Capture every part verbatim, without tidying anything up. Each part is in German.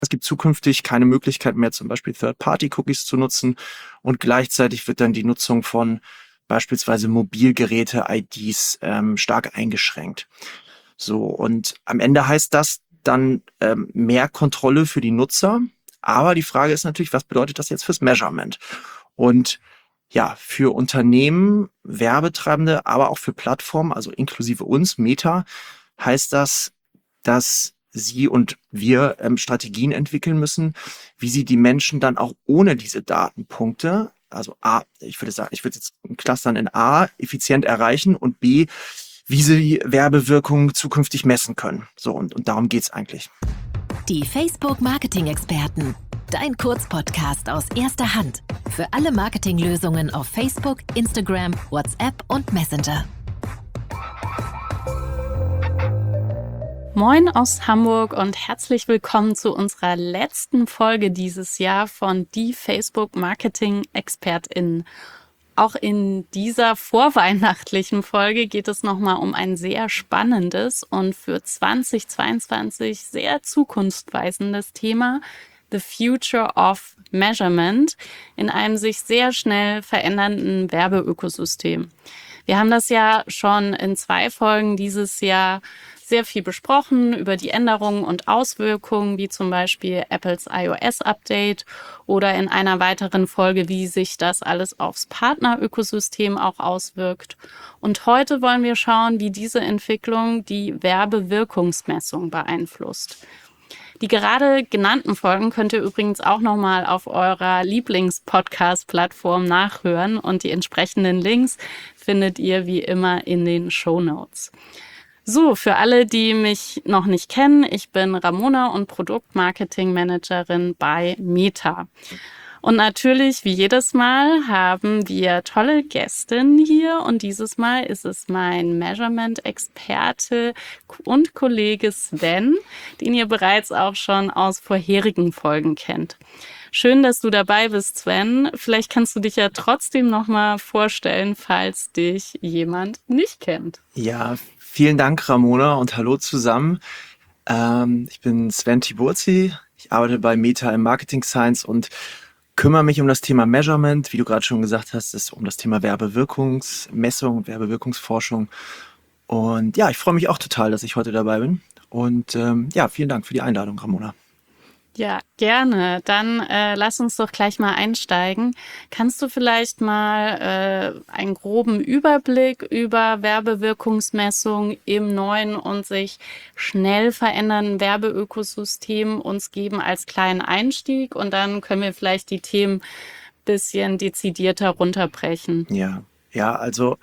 Es gibt zukünftig keine Möglichkeit mehr, zum Beispiel Third-Party-Cookies zu nutzen und gleichzeitig wird dann die Nutzung von beispielsweise Mobilgeräte-I Ds ähm, stark eingeschränkt. So, und am Ende heißt das dann ähm, mehr Kontrolle für die Nutzer. Aber die Frage ist natürlich, was bedeutet das jetzt fürs Measurement? Und ja, für Unternehmen, Werbetreibende, aber auch für Plattformen, also inklusive uns, Meta, heißt das, dass Sie und wir ähm, Strategien entwickeln müssen, wie Sie die Menschen dann auch ohne diese Datenpunkte, also A, ich würde sagen, ich würde jetzt clustern in A, effizient erreichen und B, wie Sie Werbewirkung zukünftig messen können. So, und, und darum geht's eigentlich. Die Facebook-Marketing-Experten. Dein Kurzpodcast aus erster Hand. Für alle Marketinglösungen auf Facebook, Instagram, WhatsApp und Messenger. Moin aus Hamburg und herzlich willkommen zu unserer letzten Folge dieses Jahr von Die Facebook-Marketing-ExpertInnen. Auch in dieser vorweihnachtlichen Folge geht es nochmal um ein sehr spannendes und für zwanzig zweiundzwanzig sehr zukunftsweisendes Thema, The Future of Measurement, in einem sich sehr schnell verändernden Werbeökosystem. Wir haben das ja schon in zwei Folgen dieses Jahr sehr viel besprochen über die Änderungen und Auswirkungen, wie zum Beispiel Apples iOS-Update oder in einer weiteren Folge, wie sich das alles aufs Partnerökosystem auch auswirkt. Und heute wollen wir schauen, wie diese Entwicklung die Werbewirkungsmessung beeinflusst. Die gerade genannten Folgen könnt ihr übrigens auch nochmal auf eurer Lieblings-Podcast-Plattform nachhören und die entsprechenden Links findet ihr wie immer in den Shownotes. So, für alle, die mich noch nicht kennen, ich bin Ramona und Produktmarketing-Managerin bei Meta. Und natürlich, wie jedes Mal, haben wir tolle Gästinnen hier und dieses Mal ist es mein Measurement-Experte und Kollege Sven, den ihr bereits auch schon aus vorherigen Folgen kennt. Schön, dass du dabei bist, Sven. Vielleicht kannst du dich ja trotzdem noch mal vorstellen, falls dich jemand nicht kennt. Ja, vielen Dank, Ramona, und hallo zusammen. Ähm, ich bin Sven Tiburzi. Ich arbeite bei Meta im Marketing Science und kümmere mich um das Thema Measurement. Wie du gerade schon gesagt hast, ist um das Thema Werbewirkungsmessung, Werbewirkungsforschung. Und ja, ich freue mich auch total, dass ich heute dabei bin. Und ähm, ja, vielen Dank für die Einladung, Ramona. Ja, gerne. Dann äh, lass uns doch gleich mal einsteigen. Kannst du vielleicht mal äh, einen groben Überblick über Werbewirkungsmessung im neuen und sich schnell verändernden Werbeökosystem uns geben als kleinen Einstieg? Und dann können wir vielleicht die Themen bisschen dezidierter runterbrechen. Ja, ja, also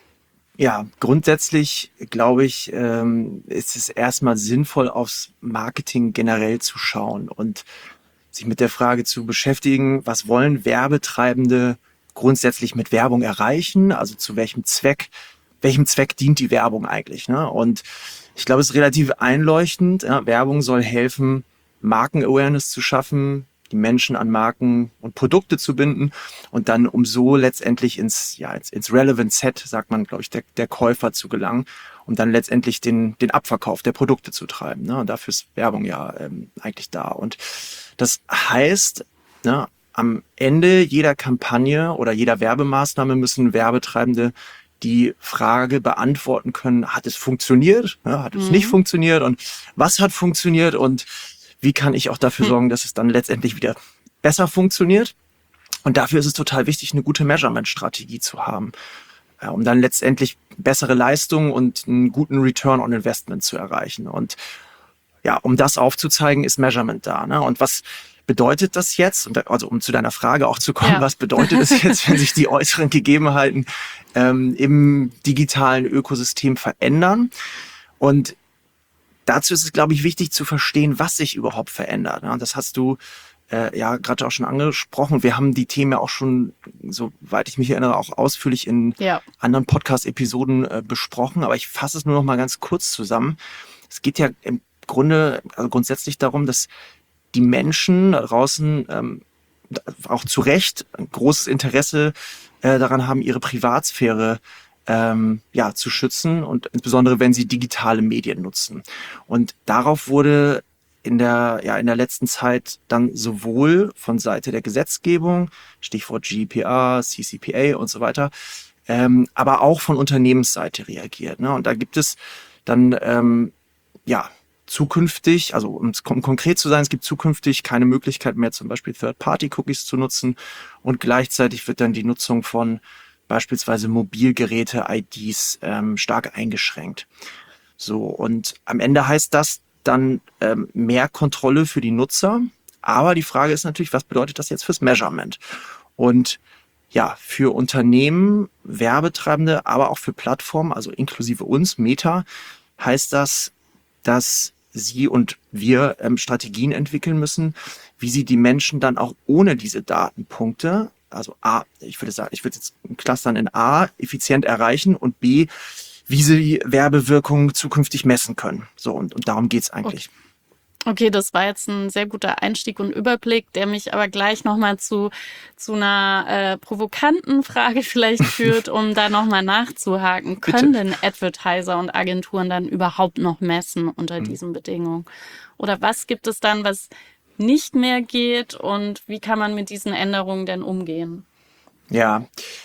ja, grundsätzlich glaube ich, ähm, ist es erstmal sinnvoll, aufs Marketing generell zu schauen und sich mit der Frage zu beschäftigen, was wollen Werbetreibende grundsätzlich mit Werbung erreichen? Also zu welchem Zweck, welchem Zweck dient die Werbung eigentlich? Ne? Und ich glaube, es ist relativ einleuchtend. Ja, Werbung soll helfen, Marken-Awareness zu schaffen, die Menschen an Marken und Produkte zu binden und dann um so letztendlich ins, ja, ins, ins Relevant Set, sagt man, glaube ich, der, der Käufer zu gelangen und dann letztendlich den, den Abverkauf der Produkte zu treiben. Ne? Und dafür ist Werbung ja ähm, eigentlich da. Und das heißt, ne, am Ende jeder Kampagne oder jeder Werbemaßnahme müssen Werbetreibende die Frage beantworten können, hat es funktioniert, ne? Hat es mhm. nicht funktioniert und was hat funktioniert und wie kann ich auch dafür sorgen, dass es dann letztendlich wieder besser funktioniert? Und dafür ist es total wichtig, eine gute Measurement-Strategie zu haben, äh, um dann letztendlich bessere Leistungen und einen guten Return on Investment zu erreichen. Und ja, um das aufzuzeigen, ist Measurement da. Ne? Und was bedeutet das jetzt? Und also um zu deiner Frage auch zu kommen, ja. Was bedeutet es jetzt, wenn sich die äußeren Gegebenheiten ähm, im digitalen Ökosystem verändern? Und dazu ist es, glaube ich, wichtig zu verstehen, was sich überhaupt verändert. Und das hast du äh, ja gerade auch schon angesprochen. Wir haben die Themen ja auch schon, soweit ich mich erinnere, auch ausführlich in ja. anderen Podcast-Episoden äh, besprochen. Aber ich fasse es nur noch mal ganz kurz zusammen. Es geht ja im Grunde, also grundsätzlich darum, dass die Menschen da draußen ähm, auch zu Recht ein großes Interesse äh, daran haben, ihre Privatsphäre Ähm, ja, zu schützen und insbesondere, wenn sie digitale Medien nutzen. Und darauf wurde in der, ja, in der letzten Zeit dann sowohl von Seite der Gesetzgebung, Stichwort G D P R, C C P A und so weiter, ähm, aber auch von Unternehmensseite reagiert. Ne? Und da gibt es dann, ähm, ja, zukünftig, also um konkret zu sein, es gibt zukünftig keine Möglichkeit mehr, zum Beispiel Third-Party-Cookies zu nutzen, und gleichzeitig wird dann die Nutzung von beispielsweise Mobilgeräte-I Ds ähm, stark eingeschränkt. So, und am Ende heißt das dann ähm, mehr Kontrolle für die Nutzer, aber die Frage ist natürlich, was bedeutet das jetzt fürs Measurement? Und ja, für Unternehmen, Werbetreibende, aber auch für Plattformen, also inklusive uns, Meta, heißt das, dass Sie und wir ähm, Strategien entwickeln müssen, wie Sie die Menschen dann auch ohne diese Datenpunkte, also A, ich würde sagen, ich würde jetzt clustern in A, effizient erreichen, und B, wie Sie Werbewirkung zukünftig messen können. So, und, und darum geht's eigentlich. Okay. Okay, das war jetzt ein sehr guter Einstieg und Überblick, der mich aber gleich nochmal zu, zu einer äh, provokanten Frage vielleicht führt, um da nochmal nachzuhaken. Können denn Advertiser und Agenturen dann überhaupt noch messen unter mhm. diesen Bedingungen? Oder was gibt es dann, was nicht mehr geht, und wie kann man mit diesen Änderungen denn umgehen? Ja,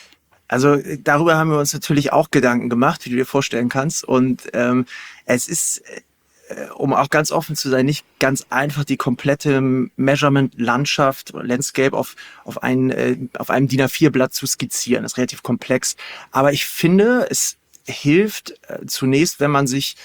also darüber haben wir uns natürlich auch Gedanken gemacht, wie du dir vorstellen kannst. Und ähm, es ist, äh, um auch ganz offen zu sein, nicht ganz einfach, die komplette Measurement-Landschaft oder Landscape auf, auf, ein, äh, auf einem D I N A vier Blatt zu skizzieren. Das ist relativ komplex. Aber ich finde, es hilft äh, zunächst, wenn man sich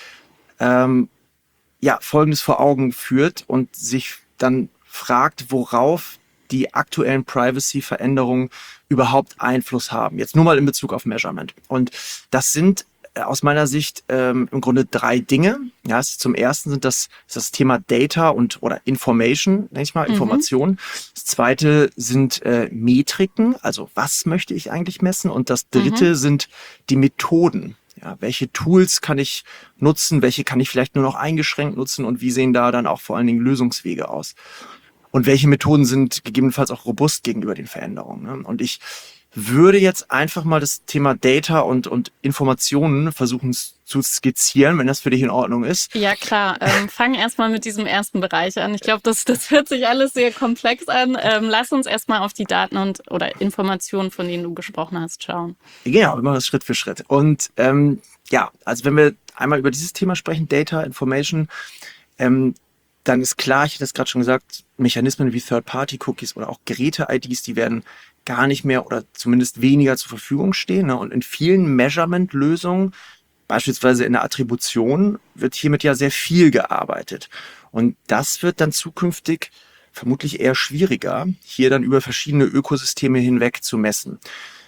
ähm, ja Folgendes vor Augen führt und sich dann fragt, worauf die aktuellen Privacy-Veränderungen überhaupt Einfluss haben. Jetzt nur mal in Bezug auf Measurement. Und das sind äh, aus meiner Sicht ähm, im Grunde drei Dinge. Ja, es, zum ersten sind das, ist das Thema Data und oder Information, nenne ich mal, mhm. Information. Das zweite sind äh, Metriken, also was möchte ich eigentlich messen? Und das dritte mhm. sind die Methoden. Ja, welche Tools kann ich nutzen? Welche kann ich vielleicht nur noch eingeschränkt nutzen? Und wie sehen da dann auch vor allen Dingen Lösungswege aus? Und welche Methoden sind gegebenenfalls auch robust gegenüber den Veränderungen? Ne? Und ich würde jetzt einfach mal das Thema Data und, und Informationen versuchen zu skizzieren, wenn das für dich in Ordnung ist. Ja, klar. Ähm, fang erstmal mit diesem ersten Bereich an. Ich glaube, das, das hört sich alles sehr komplex an. Ähm, lass uns erstmal auf die Daten und oder Informationen, von denen du gesprochen hast, schauen. Genau, wir machen das Schritt für Schritt. Und ähm, ja, also wenn wir einmal über dieses Thema sprechen, Data, Information, ähm, dann ist klar, ich hatte es gerade schon gesagt, Mechanismen wie Third-Party-Cookies oder auch Geräte-I Ds, die werden gar nicht mehr oder zumindest weniger zur Verfügung stehen. Ne? Und in vielen Measurement-Lösungen, beispielsweise in der Attribution, wird hiermit ja sehr viel gearbeitet. Und das wird dann zukünftig vermutlich eher schwieriger, hier dann über verschiedene Ökosysteme hinweg zu messen.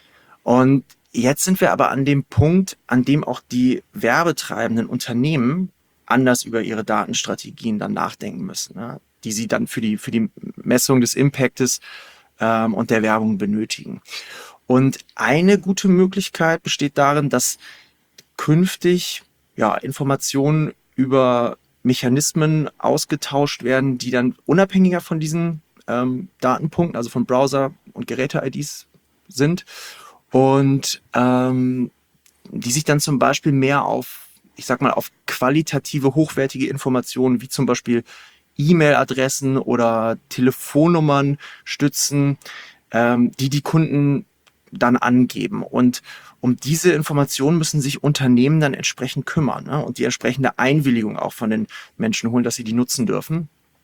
Und jetzt sind wir aber an dem Punkt, an dem auch die werbetreibenden Unternehmen anders über ihre Datenstrategien dann nachdenken müssen, ne? Die sie dann für die, für die Messung des Impactes ähm, und der Werbung benötigen. Und eine gute Möglichkeit besteht darin, dass künftig ja, Informationen über Mechanismen ausgetauscht werden, die dann unabhängiger von diesen ähm, Datenpunkten, also von Browser- und Geräte-I Ds sind, und ähm, die sich dann zum Beispiel mehr auf, ich sag mal, auf qualitative, hochwertige Informationen wie zum Beispiel E-Mail-Adressen oder Telefonnummern stützen, ähm, die die Kunden dann angeben. Und um diese Informationen müssen sich Unternehmen dann entsprechend kümmern, ne? Und die entsprechende Einwilligung auch von den Menschen holen, dass sie die nutzen dürfen.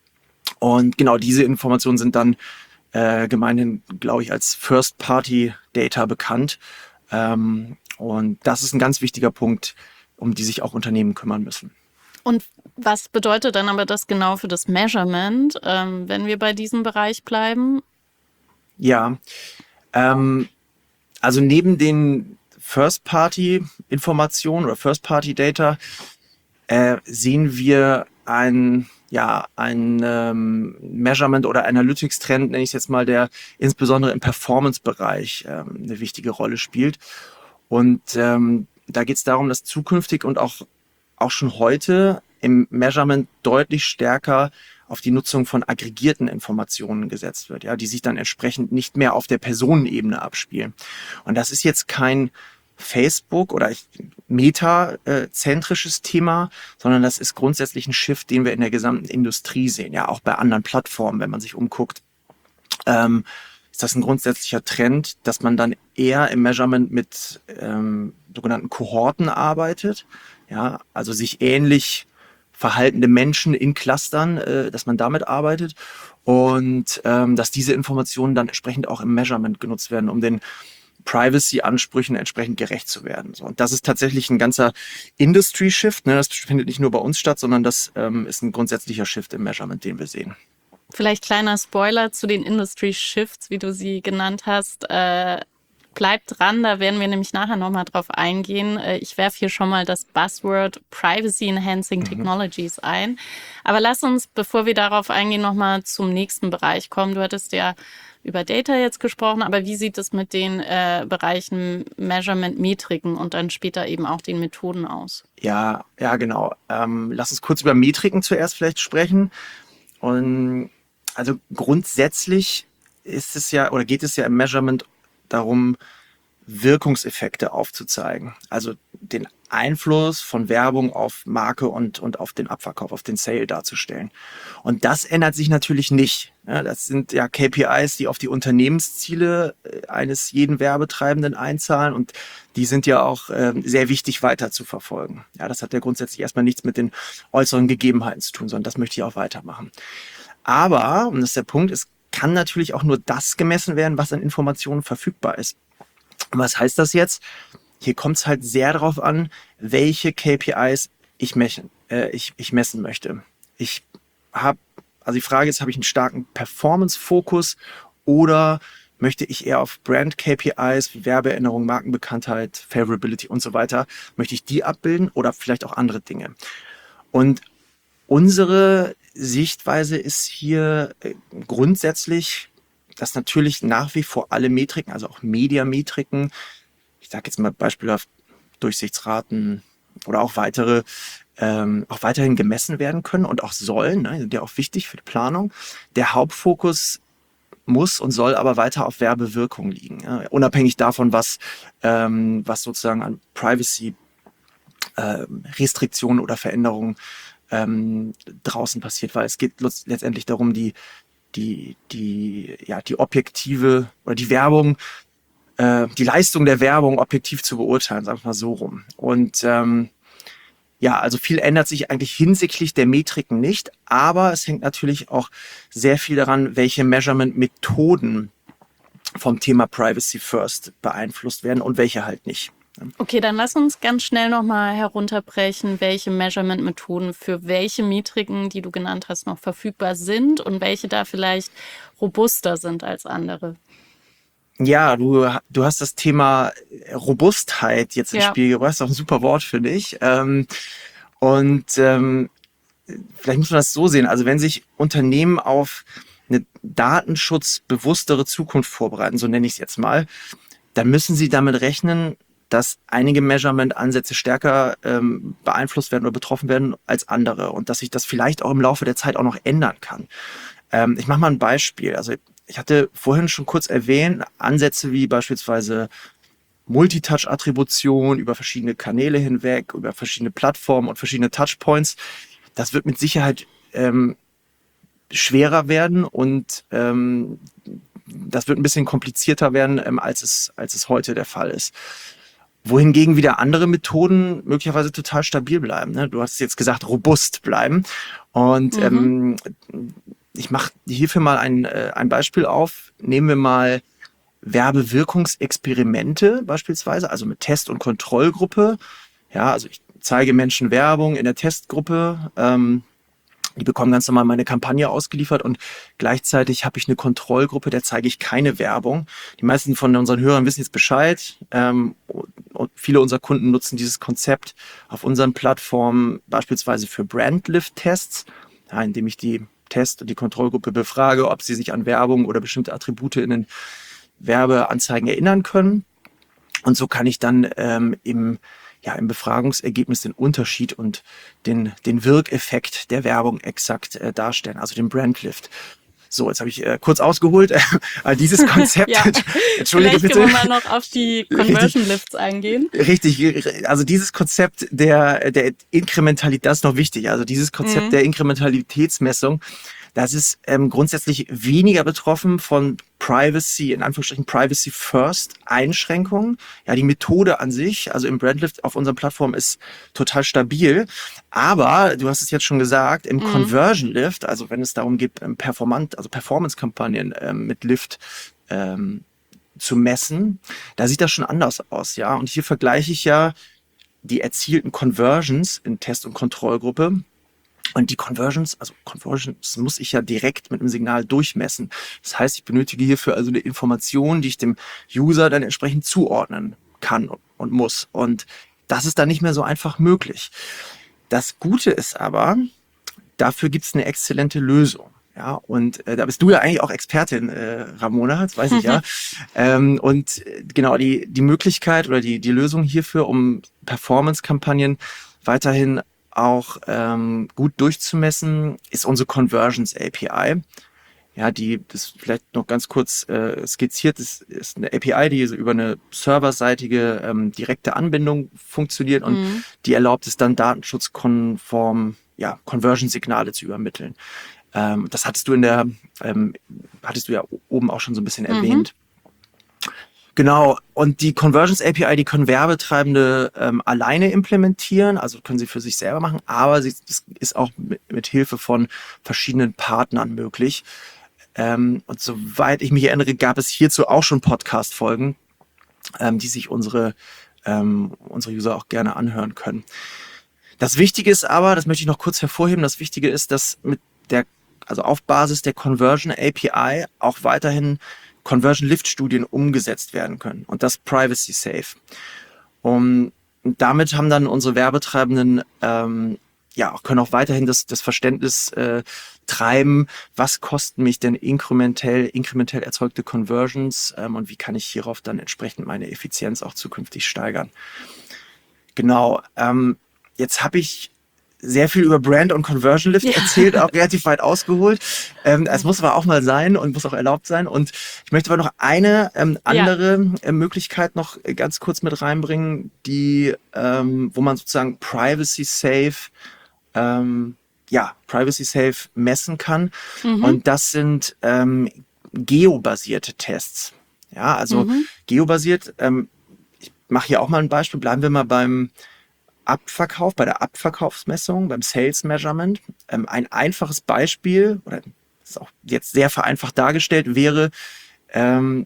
Und genau diese Informationen sind dann äh, gemeinhin, glaube ich, als First-Party-Data bekannt. Ähm, und das ist ein ganz wichtiger Punkt, um die sich auch Unternehmen kümmern müssen. Und was bedeutet dann aber das genau für das Measurement, ähm, wenn wir bei diesem Bereich bleiben? Ja, ähm, also neben den First-Party-Informationen oder First-Party-Data äh, sehen wir ein, ja, ein ähm, Measurement- oder Analytics-Trend, nenne ich es jetzt mal, der insbesondere im Performance-Bereich ähm, eine wichtige Rolle spielt. Und ähm, da geht es darum, dass zukünftig und auch, auch schon heute im Measurement deutlich stärker auf die Nutzung von aggregierten Informationen gesetzt wird, ja, die sich dann entsprechend nicht mehr auf der Personenebene abspielen. Und das ist jetzt kein Facebook oder Meta-zentrisches Thema, sondern das ist grundsätzlich ein Shift, den wir in der gesamten Industrie sehen. Ja, auch bei anderen Plattformen, wenn man sich umguckt, ähm, ist das ein grundsätzlicher Trend, dass man dann eher im Measurement mit ähm, sogenannten Kohorten arbeitet. Ja, also sich ähnlich verhaltende Menschen in Clustern, äh, dass man damit arbeitet und ähm, dass diese Informationen dann entsprechend auch im Measurement genutzt werden, um den Privacy-Ansprüchen entsprechend gerecht zu werden. So, und das ist tatsächlich ein ganzer Industry-Shift. Ne? Das findet nicht nur bei uns statt, sondern das ähm, ist ein grundsätzlicher Shift im Measurement, den wir sehen. Vielleicht kleiner Spoiler zu den Industry-Shifts, wie du sie genannt hast. Äh, bleibt dran, da werden wir nämlich nachher nochmal drauf eingehen. Äh, ich werfe hier schon mal das Buzzword Privacy Enhancing mhm. Technologies ein. Aber lass uns, bevor wir darauf eingehen, nochmal zum nächsten Bereich kommen. Du hattest ja über Data jetzt gesprochen, aber wie sieht es mit den äh, Bereichen Measurement, Metriken und dann später eben auch den Methoden aus? Ja, ja, genau. Ähm, lass uns kurz über Metriken zuerst vielleicht sprechen. Und also grundsätzlich ist es ja oder geht es ja im Measurement darum, Wirkungseffekte aufzuzeigen. Also den Einfluss von Werbung auf Marke und, und auf den Abverkauf, auf den Sale darzustellen. Und das ändert sich natürlich nicht. Ja, das sind ja K P Is, die auf die Unternehmensziele eines jeden Werbetreibenden einzahlen und die sind ja auch äh, sehr wichtig weiter zu verfolgen. Ja, das hat ja grundsätzlich erstmal nichts mit den äußeren Gegebenheiten zu tun, sondern das möchte ich auch weitermachen. Aber, und das ist der Punkt, es kann natürlich auch nur das gemessen werden, was an Informationen verfügbar ist. Und was heißt das jetzt? Hier kommt es halt sehr darauf an, welche K P Is ich messen, äh, ich, ich messen möchte. Ich habe, also die Frage ist, habe ich einen starken Performance-Fokus oder möchte ich eher auf Brand-K P Is wie Werbeerinnerung, Markenbekanntheit, Favorability und so weiter, möchte ich die abbilden oder vielleicht auch andere Dinge? Und unsere Sichtweise ist hier grundsätzlich, dass natürlich nach wie vor alle Metriken, also auch Media-Metriken, ich sage jetzt mal beispielhaft Durchsichtsraten oder auch weitere, ähm, auch weiterhin gemessen werden können und auch sollen, ne, sind ja auch wichtig für die Planung. Der Hauptfokus muss und soll aber weiter auf Werbewirkung liegen, ja, unabhängig davon, was, ähm, was sozusagen an Privacy-Restriktionen äh, oder Veränderungen ähm, draußen passiert, weil es geht letztendlich darum, die die die ja die objektive oder die Werbung, äh, die Leistung der Werbung objektiv zu beurteilen, sagen wir mal so rum. Und ähm, ja, also viel ändert sich eigentlich hinsichtlich der Metriken nicht, aber es hängt natürlich auch sehr viel daran, welche Measurement-Methoden vom Thema Privacy First beeinflusst werden und welche halt nicht. Okay, dann lass uns ganz schnell nochmal herunterbrechen, welche Measurement-Methoden für welche Metriken, die du genannt hast, noch verfügbar sind und welche da vielleicht robuster sind als andere. Ja, du, du hast das Thema Robustheit jetzt ins ja. Spiel gebracht. Das ist auch ein super Wort, finde ich. Ähm, und ähm, vielleicht muss man das so sehen. Also wenn sich Unternehmen auf eine datenschutzbewusstere Zukunft vorbereiten, so nenne ich es jetzt mal, dann müssen sie damit rechnen, dass einige Measurement-Ansätze stärker ähm, beeinflusst werden oder betroffen werden als andere und dass sich das vielleicht auch im Laufe der Zeit auch noch ändern kann. Ähm, ich mache mal ein Beispiel. Also ich hatte vorhin schon kurz erwähnt, Ansätze wie beispielsweise Multitouch-Attribution über verschiedene Kanäle hinweg, über verschiedene Plattformen und verschiedene Touchpoints. Das wird mit Sicherheit ähm, schwerer werden und ähm, das wird ein bisschen komplizierter werden, ähm, als es, als es heute der Fall ist. Wohingegen wieder andere Methoden möglicherweise total stabil bleiben. Ne? Du hast jetzt gesagt, robust bleiben. Und mhm. ähm, ich mache hierfür mal ein, äh, ein Beispiel auf. Nehmen wir mal Werbewirkungsexperimente beispielsweise, also mit Test- und Kontrollgruppe. Ja, also ich zeige Menschen Werbung in der Testgruppe. Ähm, Die bekommen ganz normal meine Kampagne ausgeliefert und gleichzeitig habe ich eine Kontrollgruppe, der zeige ich keine Werbung. Die meisten von unseren Hörern wissen jetzt Bescheid. Ähm, und viele unserer Kunden nutzen dieses Konzept auf unseren Plattformen beispielsweise für Brandlift-Tests, ja, indem ich die Test- und die Kontrollgruppe befrage, ob sie sich an Werbung oder bestimmte Attribute in den Werbeanzeigen erinnern können. Und so kann ich dann ähm, im ja, im Befragungsergebnis den Unterschied und den, den Wirkeffekt der Werbung exakt äh, darstellen, also den Brandlift. So, jetzt habe ich äh, kurz ausgeholt. Aber dieses Konzept, ja. entschuldige Vielleicht bitte. können wir mal noch auf die Conversion Lifts eingehen. Richtig, also dieses Konzept der, der Inkrementalität, das ist noch wichtig. Also dieses Konzept mhm. der Inkrementalitätsmessung, das ist ähm, grundsätzlich weniger betroffen von Privacy, in Anführungsstrichen Privacy First Einschränkungen. Ja, die Methode an sich, also im Brandlift auf unserer Plattform ist total stabil. Aber du hast es jetzt schon gesagt, im mhm. Conversion Lift, also wenn es darum geht, Performant, also Performance-Kampagnen ähm, mit Lift ähm, zu messen, da sieht das schon anders aus, ja. Und hier vergleiche ich ja die erzielten Conversions in Test- und Kontrollgruppe. Und die Conversions, also Conversions muss ich ja direkt mit einem Signal durchmessen. Das heißt, ich benötige hierfür also eine Information, die ich dem User dann entsprechend zuordnen kann und muss. Und das ist dann nicht mehr so einfach möglich. Das Gute ist aber, dafür gibt es eine exzellente Lösung. Ja, und äh, da bist du ja eigentlich auch Expertin, äh, Ramona, das weiß ich ja. ähm, und äh, genau, die, die Möglichkeit oder die, die Lösung hierfür, um Performance-Kampagnen weiterhin auch ähm, gut durchzumessen, ist unsere Conversions A P I. Ja, die, das vielleicht noch ganz kurz äh, skizziert, das ist eine A P I, die so über eine serverseitige ähm, direkte Anbindung funktioniert und mhm. die erlaubt es dann datenschutzkonform, ja, Conversion-Signale zu übermitteln. Ähm, das hattest du in der, ähm, hattest du ja oben auch schon so ein bisschen mhm. erwähnt. Genau, und die Conversions A P I, die können Werbetreibende ähm, alleine implementieren, also können sie für sich selber machen, aber sie das ist auch mit, mit Hilfe von verschiedenen Partnern möglich. Ähm, und soweit ich mich erinnere, gab es hierzu auch schon Podcast-Folgen, ähm, die sich unsere, ähm, unsere User auch gerne anhören können. Das Wichtige ist aber, das möchte ich noch kurz hervorheben, das Wichtige ist, dass mit der, also auf Basis der Conversion A P I auch weiterhin Conversion-Lift-Studien umgesetzt werden können und das privacy safe. Und damit haben dann unsere Werbetreibenden ähm, ja auch können auch weiterhin das, das Verständnis äh, treiben, was kosten mich denn inkrementell, inkrementell erzeugte Conversions ähm, und wie kann ich hierauf dann entsprechend meine Effizienz auch zukünftig steigern. Genau, ähm, jetzt habe ich sehr viel über Brand und Conversion Lift ja. erzählt, auch relativ weit ausgeholt. Ähm, es muss aber auch mal sein und muss auch erlaubt sein. Und ich möchte aber noch eine ähm, andere ja. äh, Möglichkeit noch ganz kurz mit reinbringen, die, ähm, wo man sozusagen privacy safe, ähm, ja, privacy safe messen kann. Mhm. Und das sind ähm, geobasierte Tests. Ja, also mhm. geobasiert. Ähm, ich mache hier auch mal ein Beispiel. Bleiben wir mal beim Abverkauf, bei der Abverkaufsmessung, beim Sales Measurement. Ähm, ein einfaches Beispiel, oder das ist auch jetzt sehr vereinfacht dargestellt, wäre, ähm,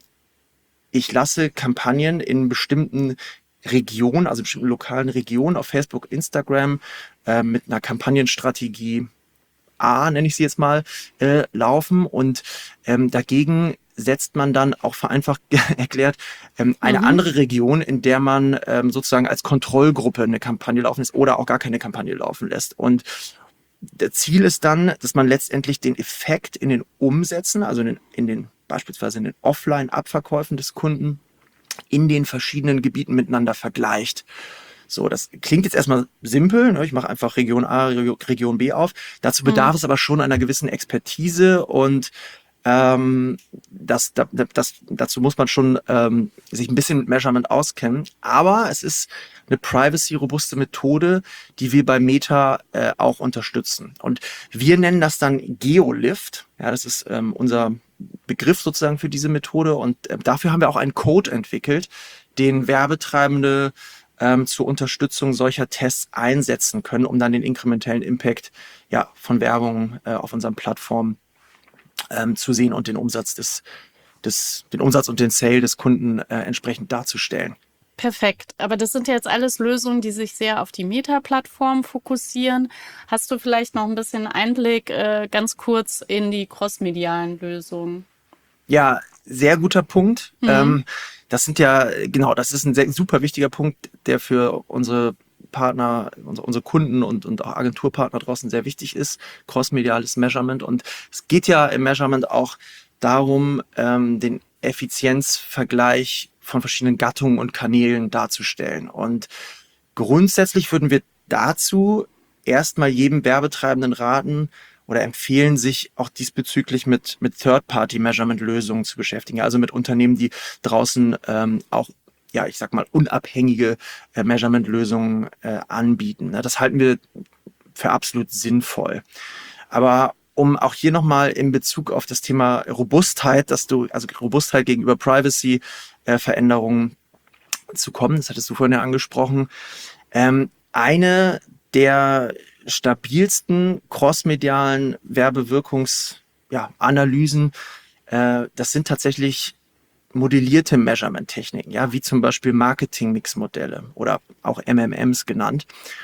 ich lasse Kampagnen in bestimmten Regionen, also bestimmten lokalen Regionen auf Facebook, Instagram, äh, mit einer Kampagnenstrategie A, nenne ich sie jetzt mal, äh, laufen und ähm, dagegen setzt man dann auch vereinfacht erklärt ähm, eine mhm. andere Region, in der man ähm, sozusagen als Kontrollgruppe eine Kampagne laufen lässt oder auch gar keine Kampagne laufen lässt. Und das Ziel ist dann, dass man letztendlich den Effekt in den Umsätzen, also in den, in den beispielsweise in den Offline-Abverkäufen des Kunden in den verschiedenen Gebieten miteinander vergleicht. So, das klingt jetzt erstmal simpel, ne? Ich mache einfach Region A, Region B auf. Dazu bedarf mhm. es aber schon einer gewissen Expertise und Ähm, das, das, das, dazu muss man schon ähm, sich ein bisschen mit Measurement auskennen. Aber es ist eine privacy-robuste Methode, die wir bei Meta äh, auch unterstützen. Und wir nennen das dann GeoLift. Ja, das ist ähm, unser Begriff sozusagen für diese Methode. Und äh, dafür haben wir auch einen Code entwickelt, den Werbetreibende ähm, zur Unterstützung solcher Tests einsetzen können, um dann den inkrementellen Impact ja, von Werbung äh, auf unseren Plattformen Ähm, zu sehen und den Umsatz des, des, den Umsatz und den Sale des Kunden äh, entsprechend darzustellen. Perfekt. Aber das sind ja jetzt alles Lösungen, die sich sehr auf die Meta-Plattform fokussieren. Hast du vielleicht noch ein bisschen Einblick äh, ganz kurz in die crossmedialen Lösungen? Ja, sehr guter Punkt. Mhm. Ähm, das sind ja, genau, das ist ein sehr, super wichtiger Punkt, der für unsere Partner, unsere, unsere Kunden und, und auch Agenturpartner draußen sehr wichtig ist, crossmediales Measurement. Und es geht ja im Measurement auch darum, ähm, den Effizienzvergleich von verschiedenen Gattungen und Kanälen darzustellen. Und grundsätzlich würden wir dazu erstmal jedem Werbetreibenden raten, oder empfehlen, sich auch diesbezüglich mit, mit Third-Party-Measurement-Lösungen zu beschäftigen. Also mit Unternehmen, die draußen ähm, auch, ja, ich sag mal, unabhängige äh, Measurement-Lösungen äh, anbieten. Ne? Das halten wir für absolut sinnvoll. Aber um auch hier nochmal in Bezug auf das Thema Robustheit, dass du, also Robustheit gegenüber Privacy-Veränderungen äh, zu kommen, das hattest du vorhin ja angesprochen. Ähm, eine der stabilsten crossmedialen Werbewirkungsanalysen, ja, äh, das sind tatsächlich modellierte Measurement-Techniken, ja, wie zum Beispiel Marketing-Mix-Modelle oder auch M M Ms genannt.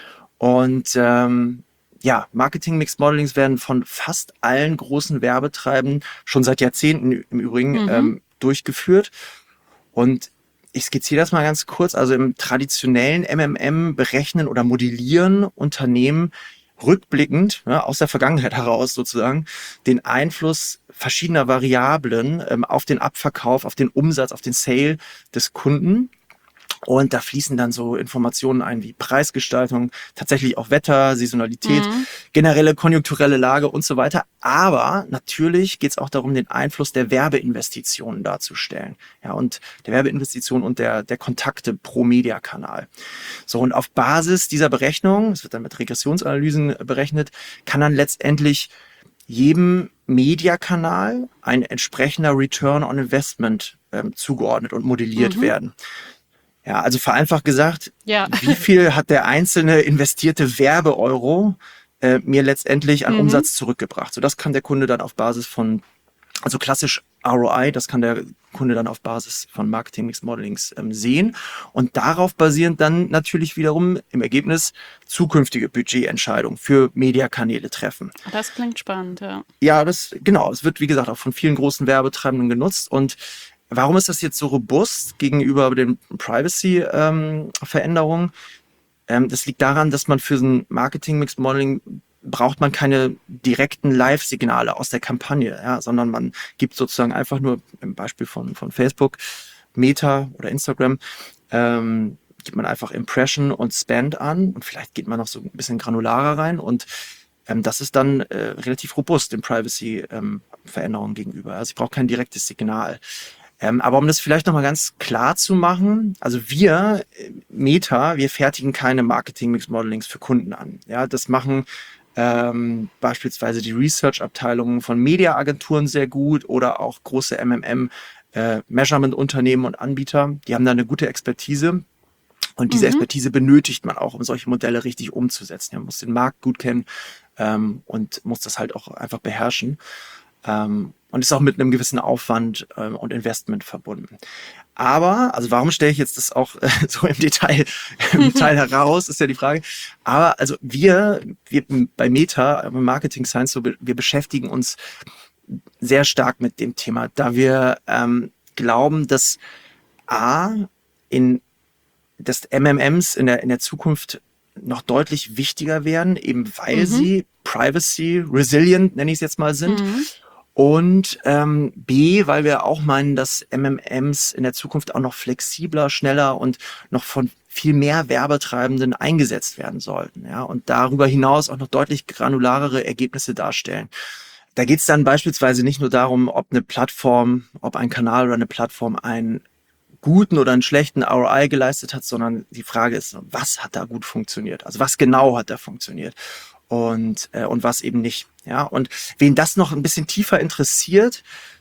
Und ähm, ja, Marketing-Mix-Modelings werden von fast allen großen Werbetreibenden schon seit Jahrzehnten im Übrigen mhm. ähm, durchgeführt. Und ich skizziere das mal ganz kurz. Also im traditionellen M M M berechnen oder modellieren Unternehmen rückblickend, ja, aus der Vergangenheit heraus sozusagen, den Einfluss verschiedener Variablen ähm, auf den Abverkauf, auf den Umsatz, auf den Sale des Kunden. Und da fließen dann so Informationen ein wie Preisgestaltung, tatsächlich auch Wetter, Saisonalität, mhm. generelle konjunkturelle Lage und so weiter. Aber natürlich geht es auch darum, den Einfluss der Werbeinvestitionen darzustellen. Ja, und der Werbeinvestitionen und der, der Kontakte pro Mediakanal. So, und auf Basis dieser Berechnung, es wird dann mit Regressionsanalysen berechnet, kann dann letztendlich jedem Mediakanal ein entsprechender Return on Investment ähm, zugeordnet und modelliert mhm. werden. Ja, also vereinfacht gesagt, ja. wie viel hat der einzelne investierte Werbeeuro äh, mir letztendlich an mhm. Umsatz zurückgebracht? So, das kann der Kunde dann auf Basis von, also klassisch R O I, das kann der Kunde dann auf Basis von Marketing-Mix-Modelings ähm, sehen und darauf basierend dann natürlich wiederum im Ergebnis zukünftige Budgetentscheidungen für Mediakanäle treffen. Das klingt spannend, ja. Ja, das genau. Es wird, wie gesagt, auch von vielen großen Werbetreibenden genutzt. Und warum ist das jetzt so robust gegenüber den Privacy-Veränderungen? Ähm, ähm, das liegt daran, dass man für so ein Marketing-Mix-Modeling braucht man keine direkten Live-Signale aus der Kampagne, ja, sondern man gibt sozusagen einfach nur, im Beispiel von, von Facebook, Meta oder Instagram, ähm, gibt man einfach Impression und Spend an und vielleicht geht man noch so ein bisschen granularer rein und ähm, das ist dann äh, relativ robust den Privacy-Veränderungen ähm, gegenüber. Also ich brauche kein direktes Signal. Ähm, aber um das vielleicht nochmal ganz klar zu machen, also wir, Meta, wir fertigen keine Marketing-Mix-Modelings für Kunden an. Ja, das machen ähm, beispielsweise die Research-Abteilungen von Media-Agenturen sehr gut oder auch große M M M-Measurement-Unternehmen und Anbieter. Die haben da eine gute Expertise. Und diese mhm. Expertise benötigt man auch, um solche Modelle richtig umzusetzen. Man muss den Markt gut kennen ähm, und muss das halt auch einfach beherrschen. Ähm, und ist auch mit einem gewissen Aufwand ähm, und Investment verbunden. Aber, also warum stelle ich jetzt das auch äh, so im Detail, im Detail heraus, ist ja die Frage. Aber also wir, wir bei Meta, im Marketing Science, so, wir beschäftigen uns sehr stark mit dem Thema, da wir ähm, glauben, dass A, in dass M M Ms in der, in der Zukunft noch deutlich wichtiger werden, eben weil mhm. sie privacy resilient, nenne ich es jetzt mal, sind. Mhm. Und ähm, B, weil wir auch meinen, dass M M Ms in der Zukunft auch noch flexibler, schneller und noch von viel mehr Werbetreibenden eingesetzt werden sollten. Ja, und darüber hinaus auch noch deutlich granularere Ergebnisse darstellen. Da geht es dann beispielsweise nicht nur darum, ob eine Plattform, ob ein Kanal oder eine Plattform einen guten oder einen schlechten R O I geleistet hat, sondern die Frage ist, was hat da gut funktioniert? Also was genau hat da funktioniert? Und, äh, und was eben nicht. Ja, und wen das noch ein bisschen tiefer interessiert,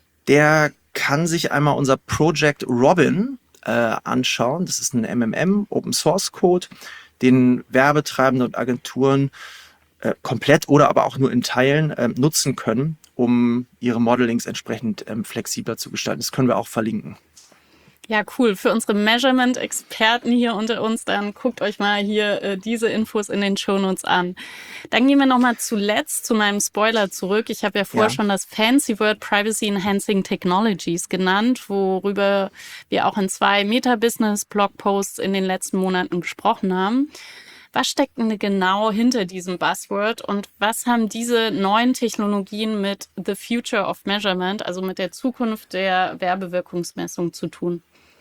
der kann sich einmal unser Project Robin äh, anschauen. Das ist ein M M M, Open Source Code, den Werbetreibende und Agenturen äh, komplett oder aber auch nur in Teilen äh, nutzen können, um ihre Modelings entsprechend ähm, flexibler zu gestalten. Das können wir auch verlinken. Ja, cool. Für unsere Measurement-Experten hier unter uns, dann guckt euch mal hier äh, diese Infos in den Shownotes an. Dann gehen wir nochmal zuletzt zu meinem Spoiler zurück. Ich habe ja vorher ja. schon das fancy Word Privacy Enhancing Technologies genannt, worüber wir auch in zwei Meta-Business-Blogposts in den letzten Monaten gesprochen haben. Was steckt denn genau hinter diesem Buzzword und was haben diese neuen Technologien mit The Future of Measurement, also mit der Zukunft der Werbewirkungsmessung zu tun?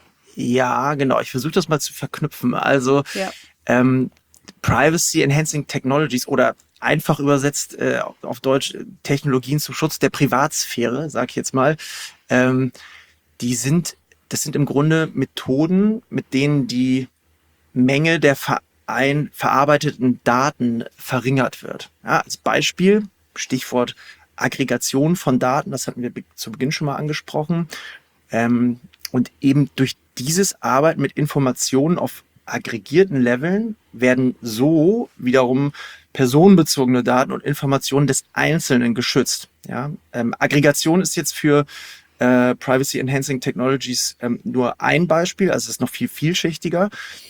Ja, genau. Ich versuche das mal zu verknüpfen. Also ja. ähm, Privacy Enhancing Technologies oder einfach übersetzt äh, auf Deutsch Technologien zum Schutz der Privatsphäre, sag ich jetzt mal. Ähm, die sind, das sind im Grunde Methoden, mit denen die Menge der verein, verarbeiteten Daten verringert wird. Ja, als Beispiel, Stichwort Aggregation von Daten, das hatten wir zu Beginn schon mal angesprochen. Ähm, und eben durch dieses Arbeiten mit Informationen auf aggregierten Leveln werden so wiederum personenbezogene Daten und Informationen des Einzelnen geschützt. Ja? Ähm, Aggregation ist jetzt für äh, Privacy Enhancing Technologies ähm, nur ein Beispiel, also es ist noch viel vielschichtiger.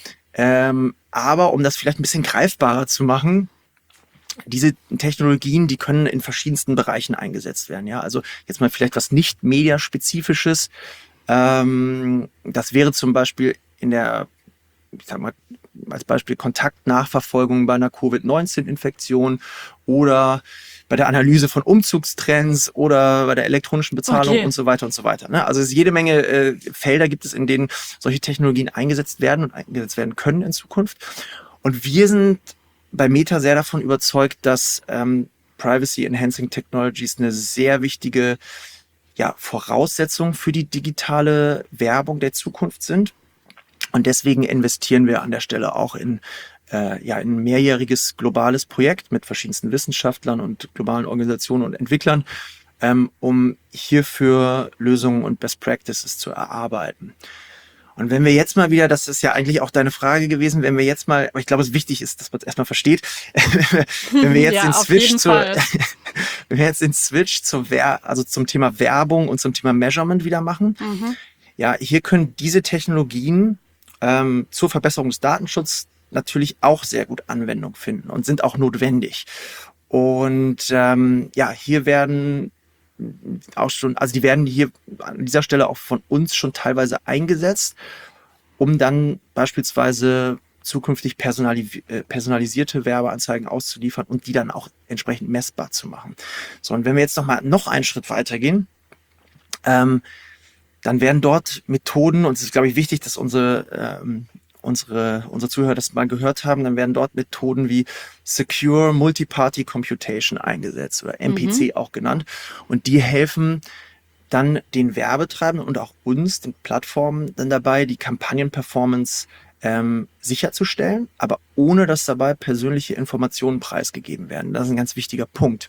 Ähm, aber um das vielleicht ein bisschen greifbarer zu machen, diese Technologien, die können in verschiedensten Bereichen eingesetzt werden. Ja, also jetzt mal vielleicht was nicht mediaspezifisches. Ähm, das wäre zum Beispiel in der, ich sag mal, als Beispiel Kontaktnachverfolgung bei einer Covid neunzehn Infektion oder bei der Analyse von Umzugstrends oder bei der elektronischen Bezahlung Okay. und so weiter und so weiter. Ne? Also es ist jede Menge äh, Felder gibt es, in denen solche Technologien eingesetzt werden und eingesetzt werden können in Zukunft. Und wir sind bei Meta sehr davon überzeugt, dass ähm, Privacy Enhancing Technologies eine sehr wichtige ja, Voraussetzung für die digitale Werbung der Zukunft sind. Und deswegen investieren wir an der Stelle auch in, äh, ja, in ein mehrjähriges globales Projekt mit verschiedensten Wissenschaftlern und globalen Organisationen und Entwicklern, ähm, um hierfür Lösungen und Best Practices zu erarbeiten. Und wenn wir jetzt mal wieder, das ist ja eigentlich auch deine Frage gewesen, wenn wir jetzt mal, aber ich glaube, es wichtig ist, dass man es erstmal versteht, wenn wir jetzt Ja, den auf Switch jeden zur, Fall. wenn wir jetzt den Switch zur Wer also zum Thema Werbung und zum Thema Measurement wieder machen, Mhm. ja, hier können diese Technologien ähm, zur Verbesserung des Datenschutzes natürlich auch sehr gut Anwendung finden und sind auch notwendig. Und ähm, ja, hier werden auch schon, also die werden hier an dieser Stelle auch von uns schon teilweise eingesetzt, um dann beispielsweise zukünftig personali äh, personalisierte Werbeanzeigen auszuliefern und die dann auch entsprechend messbar zu machen. So, und wenn wir jetzt noch mal noch einen Schritt weitergehen, ähm, dann werden dort Methoden, und es ist, glaube ich, wichtig, dass unsere, ähm, unsere, unsere Zuhörer das mal gehört haben, dann werden dort Methoden wie Secure Multi-Party Computation eingesetzt oder M P C Mhm. auch genannt. Und die helfen dann den Werbetreibenden und auch uns, den Plattformen, dann dabei, die Kampagnenperformance ähm, sicherzustellen, aber ohne dass dabei persönliche Informationen preisgegeben werden. Das ist ein ganz wichtiger Punkt.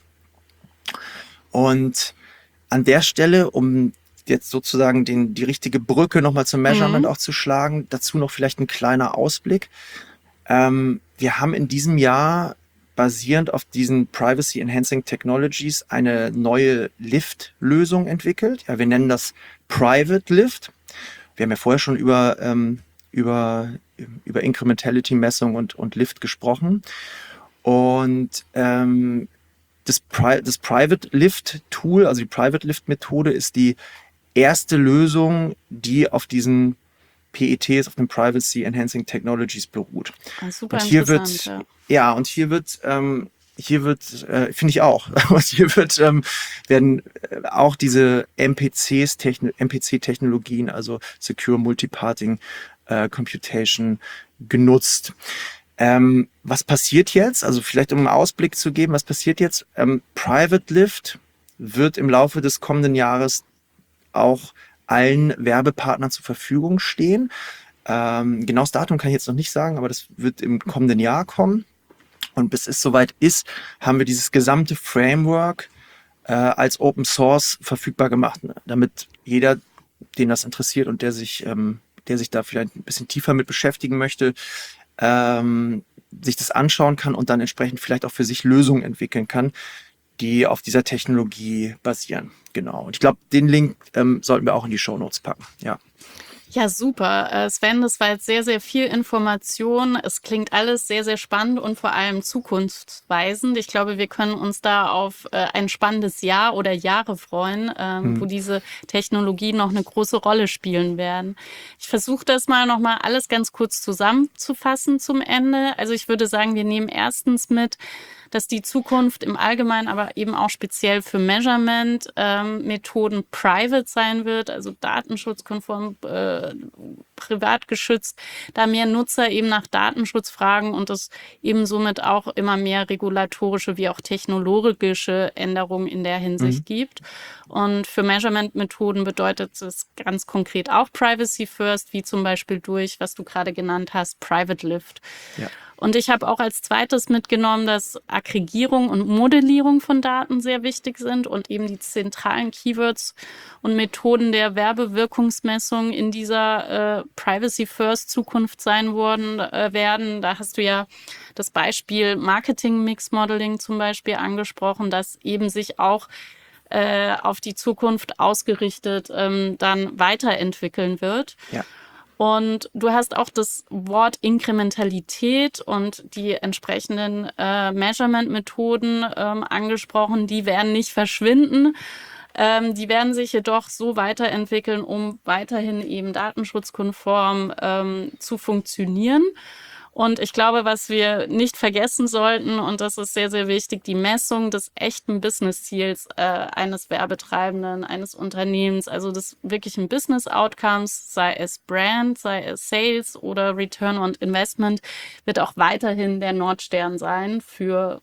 Und an der Stelle, um jetzt sozusagen den, die richtige Brücke nochmal zum Measurement Mhm. auch zu schlagen, dazu noch vielleicht ein kleiner Ausblick. Ähm, wir haben in diesem Jahr basierend auf diesen Privacy Enhancing Technologies eine neue Lift-Lösung entwickelt. Ja, wir nennen das Private Lift. Wir haben ja vorher schon über, ähm, über, über Incrementality-Messung und, und Lift gesprochen. Und ähm, das, Pri das Private Lift Tool, also die Private Lift Methode, ist die erste Lösung, die auf diesen P E Ts, auf den Privacy Enhancing Technologies beruht. Ah, super Und hier interessant, wird, ja. ja, und hier wird, ähm, hier wird, äh, finde ich auch, und hier wird, ähm, werden äh, auch diese M P Cs, Techn M P C-Technologien, also Secure Multiparting äh, Computation, genutzt. Ähm, was passiert jetzt? Also vielleicht um einen Ausblick zu geben, was passiert jetzt? Ähm, Private Lift wird im Laufe des kommenden Jahres auch allen Werbepartnern zur Verfügung stehen. Ähm, genaues Datum kann ich jetzt noch nicht sagen, aber das wird im kommenden Jahr kommen. Und bis es soweit ist, haben wir dieses gesamte Framework äh, als Open Source verfügbar gemacht, ne? Damit jeder, den das interessiert und der sich, ähm, der sich da vielleicht ein bisschen tiefer mit beschäftigen möchte, ähm, sich das anschauen kann und dann entsprechend vielleicht auch für sich Lösungen entwickeln kann, die auf dieser Technologie basieren. Genau. Und ich glaube, den Link ähm, sollten wir auch in die Shownotes packen. Ja. Ja, super. Äh, Sven, das war jetzt sehr, sehr viel Information. Es klingt alles sehr, sehr spannend und vor allem zukunftsweisend. Ich glaube, wir können uns da auf äh, ein spannendes Jahr oder Jahre freuen, ähm, Hm. wo diese Technologien noch eine große Rolle spielen werden. Ich versuche das mal nochmal alles ganz kurz zusammenzufassen zum Ende. Also ich würde sagen, wir nehmen erstens mit, dass die Zukunft im Allgemeinen, aber eben auch speziell für Measurement-Methoden ähm, private sein wird, also datenschutzkonform, äh, privat geschützt, da mehr Nutzer eben nach Datenschutz fragen und es eben somit auch immer mehr regulatorische wie auch technologische Änderungen in der Hinsicht mhm. gibt. Und für Measurement-Methoden bedeutet es ganz konkret auch Privacy First, wie zum Beispiel durch, was du gerade genannt hast, Private Lift. Ja. Und ich habe auch als zweites mitgenommen, dass Aggregierung und Modellierung von Daten sehr wichtig sind und eben die zentralen Keywords und Methoden der Werbewirkungsmessung in dieser äh, Privacy-First-Zukunft sein worden, äh, werden. Da hast du ja das Beispiel Marketing-Mix-Modeling zum Beispiel angesprochen, das eben sich auch äh, auf die Zukunft ausgerichtet ähm, dann weiterentwickeln wird. Ja. Und du hast auch das Wort Inkrementalität und die entsprechenden äh, Measurement-Methoden ähm, angesprochen. Die werden nicht verschwinden. Ähm, die werden sich jedoch so weiterentwickeln, um weiterhin eben datenschutzkonform ähm, zu funktionieren. Und ich glaube, was wir nicht vergessen sollten, und das ist sehr, sehr wichtig, die Messung des echten Business-Ziels äh, eines Werbetreibenden, eines Unternehmens, also des wirklichen Business-Outcomes, sei es Brand, sei es Sales oder Return on Investment, wird auch weiterhin der Nordstern sein für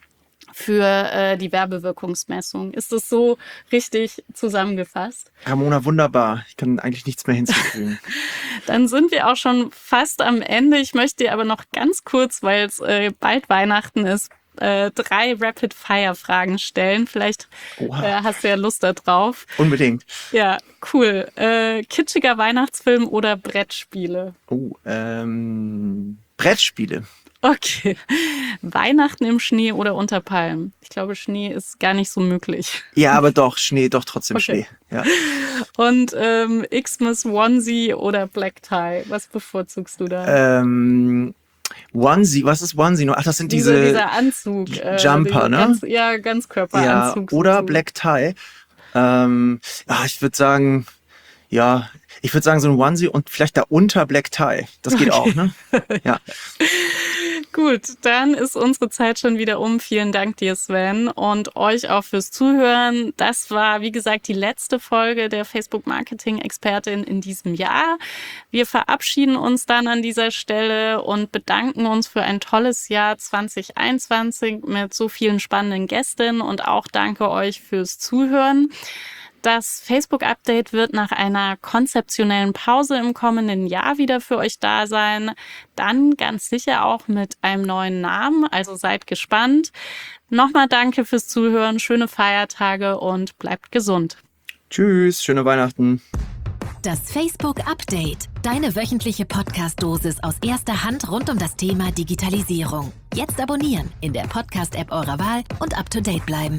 für äh, die Werbewirkungsmessung. Ist das so richtig zusammengefasst? Ramona, wunderbar. Ich kann eigentlich nichts mehr hinzufügen. Dann sind wir auch schon fast am Ende. Ich möchte dir aber noch ganz kurz, weil es äh, bald Weihnachten ist, äh, drei Rapid-Fire-Fragen stellen. Vielleicht äh, hast du ja Lust da drauf. Unbedingt. Ja, cool. Äh, kitschiger Weihnachtsfilm oder Brettspiele? Oh, ähm, Brettspiele. Okay. Weihnachten im Schnee oder unter Palmen? Ich glaube, Schnee ist gar nicht so möglich. Ja, aber doch, Schnee, doch trotzdem okay. Schnee. Ja. Und ähm, Xmas Onesie oder Black Tie? Was bevorzugst du da? Ähm, Onesie, was ist Onesie? Ach, das sind diese, diese dieser Anzug. Jumper, äh, ne? Ganz, ja, Ganzkörperanzug. Ja, oder Black Tie. Ähm, ja, ich würde sagen, ja, ich würde sagen so ein Onesie und vielleicht darunter Black Tie. Das geht okay. auch, ne? Ja. Gut, dann ist unsere Zeit schon wieder um. Vielen Dank dir, Sven, und euch auch fürs Zuhören. Das war, wie gesagt, die letzte Folge der Facebook-Marketing-Expertin in diesem Jahr. Wir verabschieden uns dann an dieser Stelle und bedanken uns für ein tolles Jahr zwanzig einundzwanzig mit so vielen spannenden Gästen und auch danke euch fürs Zuhören. Das Facebook-Update wird nach einer konzeptionellen Pause im kommenden Jahr wieder für euch da sein. Dann ganz sicher auch mit einem neuen Namen, also seid gespannt. Nochmal danke fürs Zuhören, schöne Feiertage und bleibt gesund. Tschüss, schöne Weihnachten. Das Facebook-Update, deine wöchentliche Podcast-Dosis aus erster Hand rund um das Thema Digitalisierung. Jetzt abonnieren in der Podcast-App eurer Wahl und up-to-date bleiben.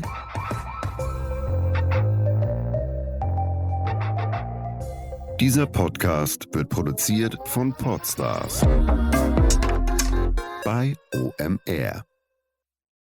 Dieser Podcast wird produziert von Podstars bei O M R.